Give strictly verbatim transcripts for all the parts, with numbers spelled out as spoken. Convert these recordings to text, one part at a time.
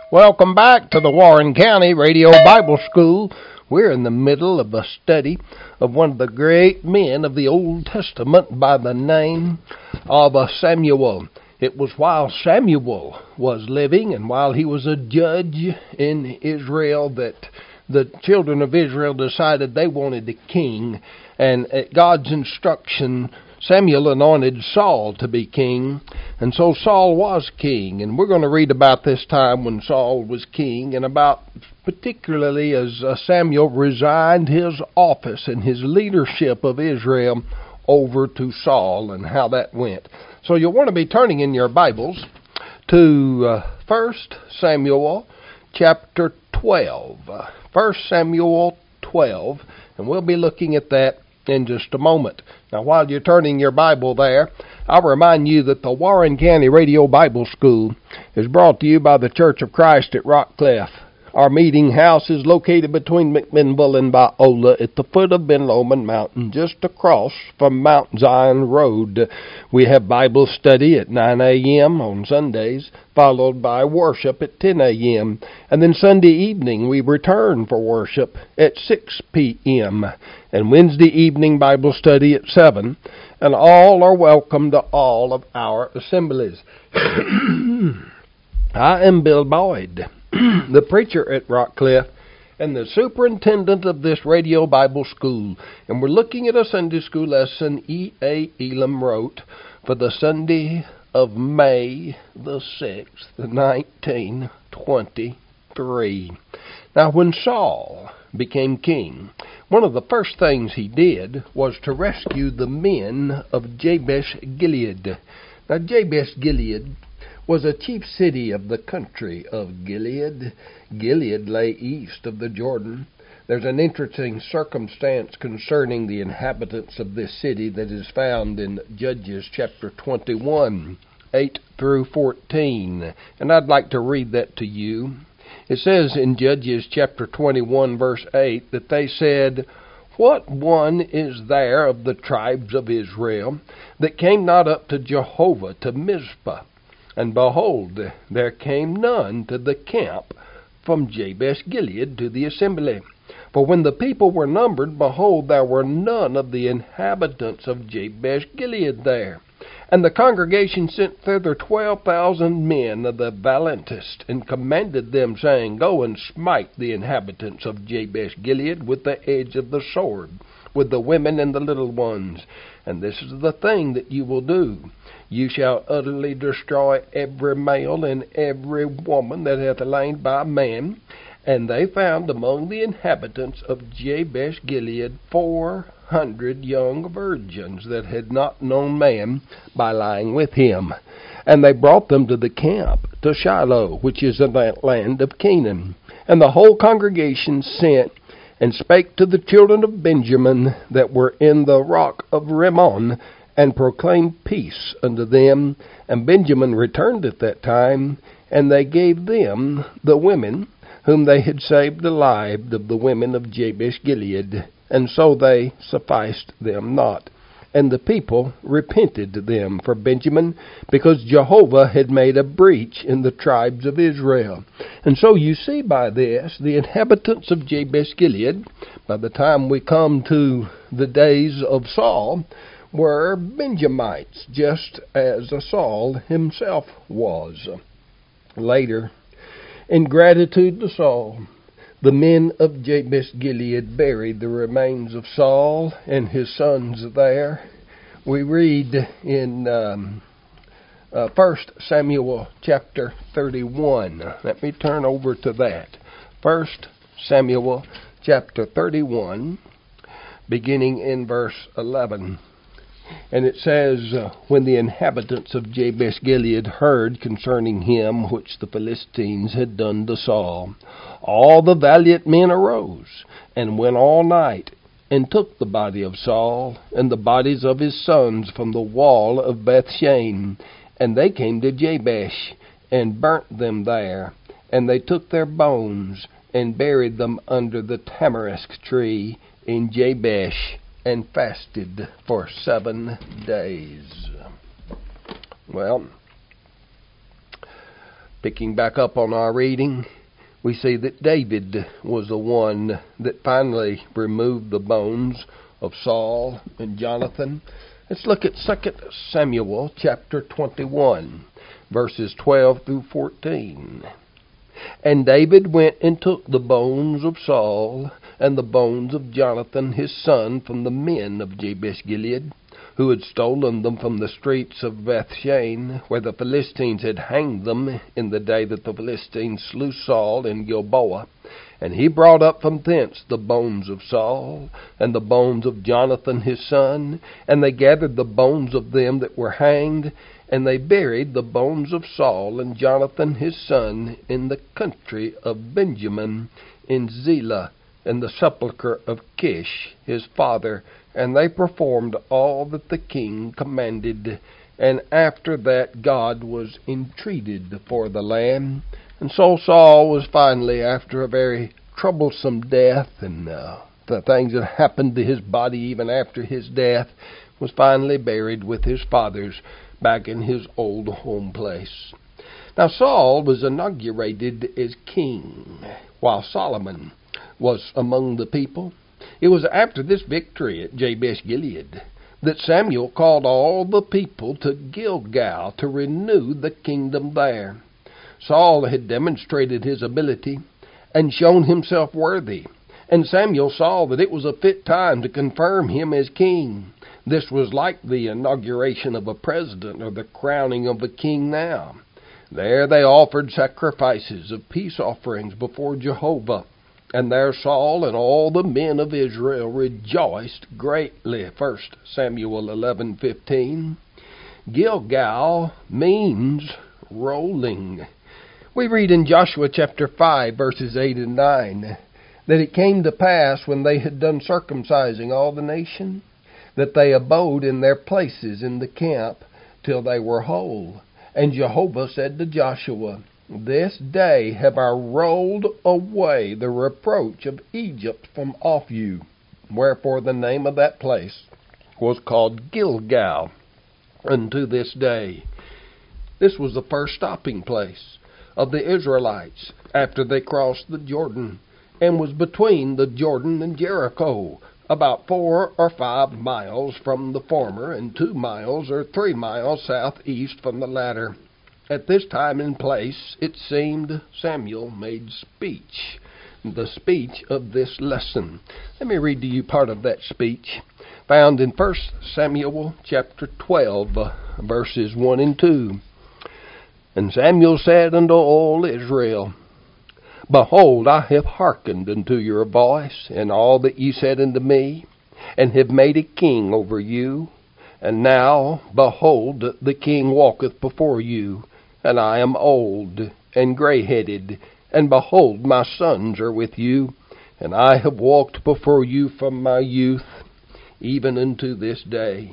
Welcome back to the Warren County Radio Bible School. We're in the middle of a study of one of the great men of the Old Testament by the name of Samuel. It was while Samuel was living and while he was a judge in Israel that the children of Israel decided they wanted a king. And at God's instruction, Samuel anointed Saul to be king, and so Saul was king. And we're going to read about this time when Saul was king, and about particularly as Samuel resigned his office and his leadership of Israel over to Saul, and how that went. So you'll want to be turning in your Bibles to uh, First Samuel chapter twelve. First Samuel twelve, and we'll be looking at that in just a moment. Now, while you're turning your Bible there, I'll remind you that the Warren County Radio Bible School is brought to you by the Church of Christ at Rockcliff. Our meeting house is located between McMinnville and Biola at the foot of Ben Lomond Mountain, just across from Mount Zion Road. We have Bible study at nine a.m. on Sundays, followed by worship at ten a.m. And then Sunday evening we return for worship at six p.m. and Wednesday evening Bible study at seven. And all are welcome to all of our assemblies. I am Bill Boyd, the preacher at Rockcliff, and the superintendent of this radio Bible school. And we're looking at a Sunday school lesson E A. Elam wrote for the Sunday of May the sixth, nineteen twenty-three. Now, when Saul became king, one of the first things he did was to rescue the men of Jabesh Gilead. Now, Jabesh Gilead was a chief city of the country of Gilead. Gilead lay east of the Jordan. There's an interesting circumstance concerning the inhabitants of this city that is found in Judges chapter twenty-one, eight through fourteen. And I'd like to read that to you. It says in Judges chapter twenty-one, verse eight, that they said, "What one is there of the tribes of Israel that came not up to Jehovah to Mizpah? And behold, there came none to the camp from Jabesh Gilead to the assembly. For when the people were numbered, behold, there were none of the inhabitants of Jabesh Gilead there. And the congregation sent thither twelve thousand men of the valiantest, and commanded them, saying, Go and smite the inhabitants of Jabesh Gilead with the edge of the sword, with the women and the little ones. And this is the thing that you will do. You shall utterly destroy every male and every woman that hath lain by man. And they found among the inhabitants of Jabesh Gilead four hundred young virgins that had not known man by lying with him. And they brought them to the camp, to Shiloh, which is in the land of Canaan. And the whole congregation sent and spake to the children of Benjamin that were in the rock of Rimmon, and proclaimed peace unto them. And Benjamin returned at that time, and they gave them the women whom they had saved alive of the women of Jabesh Gilead, and so they sufficed them not. And the people repented them for Benjamin, because Jehovah had made a breach in the tribes of Israel. And so you see by this, the inhabitants of Jabesh Gilead, by the time we come to the days of Saul, were Benjamites, just as Saul himself was. Later, in gratitude to Saul, the men of Jabesh Gilead buried the remains of Saul and his sons there. We read in um, uh, First Samuel chapter thirty-one. Let me turn over to that. First Samuel chapter thirty-one, beginning in verse eleven. And it says, uh, When the inhabitants of Jabesh Gilead heard concerning him which the Philistines had done to Saul, all the valiant men arose, and went all night, and took the body of Saul, and the bodies of his sons from the wall of Bethshan. And they came to Jabesh, and burnt them there. And they took their bones, and buried them under the tamarisk tree in Jabesh, and fasted for seven days. Well, Picking back up on our reading, we see that David was the one that finally removed the bones of Saul and Jonathan. Let's look at Second Samuel chapter twenty-one, verses twelve through fourteen. And David went and took the bones of Saul and the bones of Jonathan his son from the men of Jabesh-Gilead, who had stolen them from the streets of Bethshan, where the Philistines had hanged them in the day that the Philistines slew Saul in Gilboa. And he brought up from thence the bones of Saul, and the bones of Jonathan his son, and they gathered the bones of them that were hanged, and they buried the bones of Saul and Jonathan his son in the country of Benjamin, in Zelah, in the sepulchre of Kish his father. And they performed all that the king commanded. And after that God was entreated for the land. And so Saul was finally, after a very troublesome death, and uh, the things that happened to his body even after his death, was finally buried with his fathers back in his old home place. Now Saul was inaugurated as king, while Solomon was among the people. It was after this victory at Jabesh-Gilead that Samuel called all the people to Gilgal to renew the kingdom there. Saul had demonstrated his ability and shown himself worthy, and Samuel saw that it was a fit time to confirm him as king. This was like the inauguration of a president or the crowning of a king now. There they offered sacrifices of peace offerings before Jehovah, and there Saul and all the men of Israel rejoiced greatly. First Samuel eleven fifteen. Gilgal means rolling. We read in Joshua chapter five, verses eight and nine, that it came to pass when they had done circumcising all the nation, that they abode in their places in the camp till they were whole. And Jehovah said to Joshua, This day have I rolled away the reproach of Egypt from off you. Wherefore the name of that place was called Gilgal unto this day. This was the first stopping place of the Israelites after they crossed the Jordan, and was between the Jordan and Jericho, about four or five miles from the former, and two miles or three miles southeast from the latter. At this time and place, it seemed, Samuel made speech, the speech of this lesson. Let me read to you part of that speech, found in First Samuel chapter twelve, verses one and two. And Samuel said unto all Israel, Behold, I have hearkened unto your voice, and all that ye said unto me, and have made a king over you. And now, behold, the king walketh before you, and I am old and grayheaded, and behold, my sons are with you, and I have walked before you from my youth, even unto this day.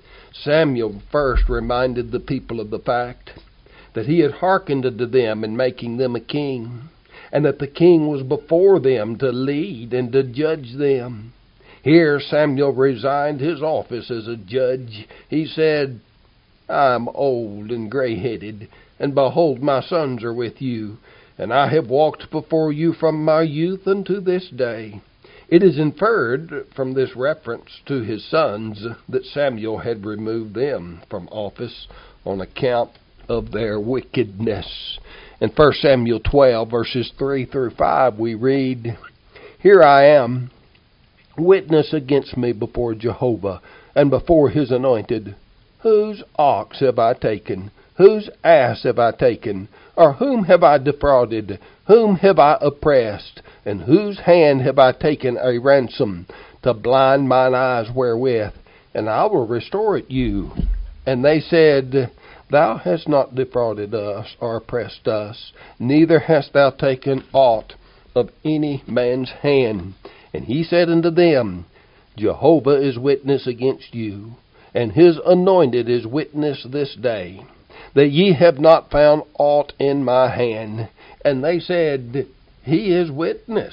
Samuel first reminded the people of the fact that he had hearkened unto them in making them a king, and that the king was before them to lead and to judge them. Here Samuel resigned his office as a judge. He said, I am old and gray-headed, and behold, my sons are with you, and I have walked before you from my youth unto this day. It is inferred from this reference to his sons that Samuel had removed them from office on account of their wickedness. In First Samuel twelve, verses three through five, we read, Here I am, witness against me before Jehovah, and before his anointed. Whose ox have I taken? Whose ass have I taken? Or whom have I defrauded? Whom have I oppressed? And whose hand have I taken a ransom, to blind mine eyes wherewith? And I will restore it you. And they said, Thou hast not defrauded us, or oppressed us, neither hast thou taken aught of any man's hand. And he said unto them, Jehovah is witness against you, and his anointed is witness this day, that ye have not found aught in my hand. And they said, He is witness.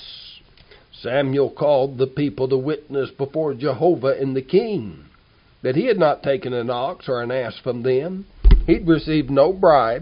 Samuel called the people to witness before Jehovah and the king, that he had not taken an ox or an ass from them. He'd received no bribe,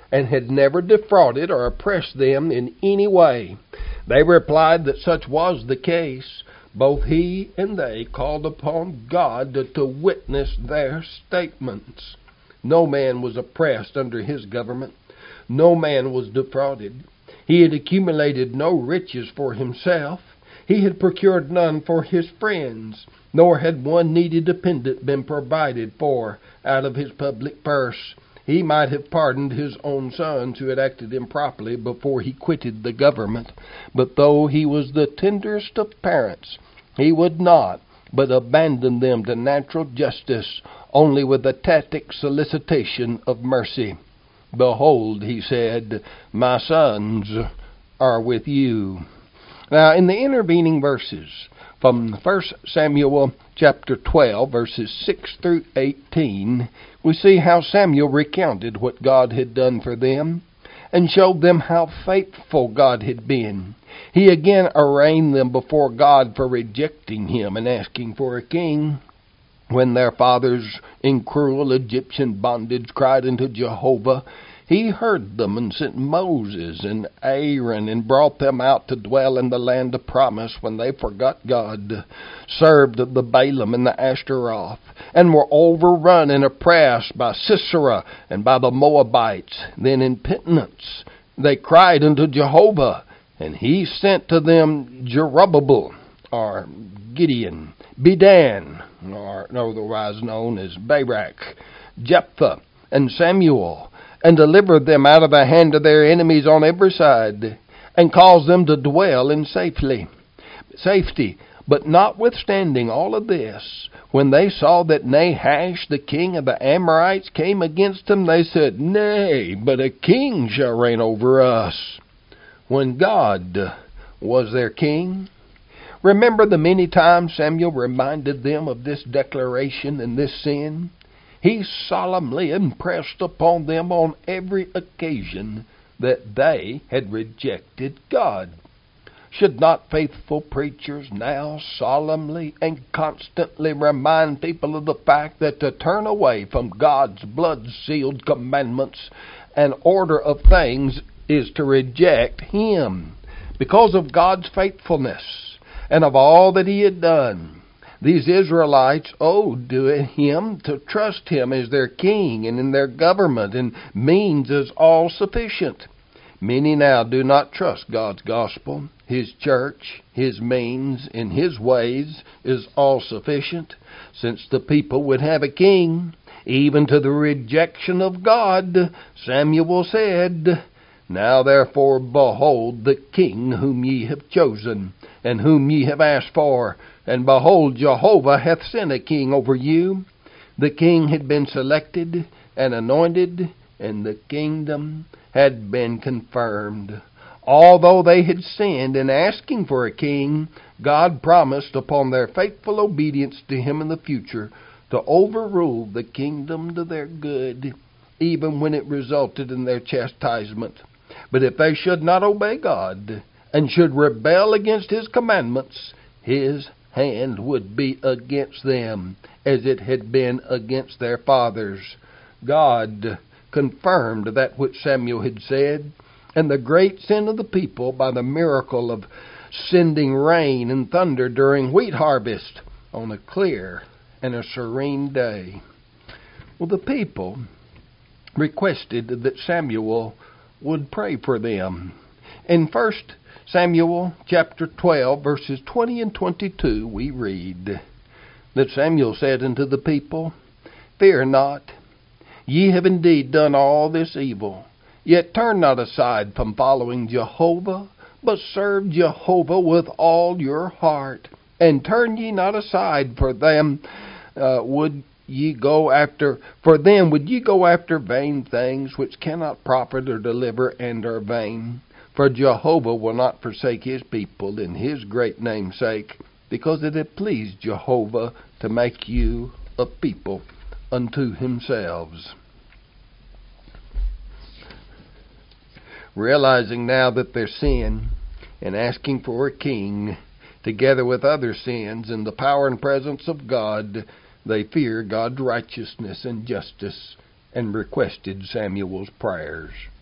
and had never defrauded or oppressed them in any way. They replied that such was the case. Both he and they called upon God to, to witness their statements. No man was oppressed under his government. No man was defrauded. He had accumulated no riches for himself. He had procured none for his friends, nor had one needy dependent been provided for out of his public purse. He might have pardoned his own sons who had acted improperly before he quitted the government, but though he was the tenderest of parents, he would not but abandon them to natural justice, only with a tacit solicitation of mercy. Behold, he said, my sons are with you. Now, in the intervening verses, from First Samuel chapter twelve, verses six through eighteen, we see how Samuel recounted what God had done for them and showed them how faithful God had been. He again arraigned them before God for rejecting him and asking for a king. When their fathers in cruel Egyptian bondage cried unto Jehovah, he heard them and sent Moses and Aaron and brought them out to dwell in the land of promise when they forgot God, served the Balaam and the Ashtaroth, and were overrun and oppressed by Sisera and by the Moabites. Then in penitence they cried unto Jehovah, and he sent to them Jerubbaal, or Gideon, Bedan, or otherwise known as Barak, Jephthah, and Samuel, and delivered them out of the hand of their enemies on every side, and caused them to dwell in safely, safety. But notwithstanding all of this, when they saw that Nahash, the king of the Amorites, came against them, they said, Nay, but a king shall reign over us, when God was their king. Remember the many times Samuel reminded them of this declaration and this sin? He solemnly impressed upon them on every occasion that they had rejected God. Should not faithful preachers now solemnly and constantly remind people of the fact that to turn away from God's blood-sealed commandments and order of things is to reject Him? Because of God's faithfulness and of all that He had done, these Israelites owed to Him to trust Him as their king and in their government and means as all sufficient. Many now do not trust God's gospel, His church, His means, and His ways is all sufficient, since the people would have a king. Even to the rejection of God, Samuel said, Now therefore behold the king whom ye have chosen, and whom ye have asked for, and behold, Jehovah hath sent a king over you. The king had been selected and anointed, and the kingdom had been confirmed. Although they had sinned in asking for a king, God promised upon their faithful obedience to Him in the future to overrule the kingdom to their good, even when it resulted in their chastisement. But if they should not obey God and should rebel against His commandments, His hand would be against them, as it had been against their fathers. God confirmed that which Samuel had said, and the great sin of the people by the miracle of sending rain and thunder during wheat harvest on a clear and a serene day. Well, the people requested that Samuel would pray for them. In First Samuel chapter twelve, verses twenty and twenty-two, we read that Samuel said unto the people, Fear not, ye have indeed done all this evil, yet turn not aside from following Jehovah, but serve Jehovah with all your heart, and turn ye not aside for them uh, would ye go after for them would ye go after vain things which cannot profit or deliver and are vain. For Jehovah will not forsake His people in His great name's sake, because it hath pleased Jehovah to make you a people unto Himself. Realizing now that their sin and asking for a king, together with other sins in the power and presence of God, they fear God's righteousness and justice and requested Samuel's prayers.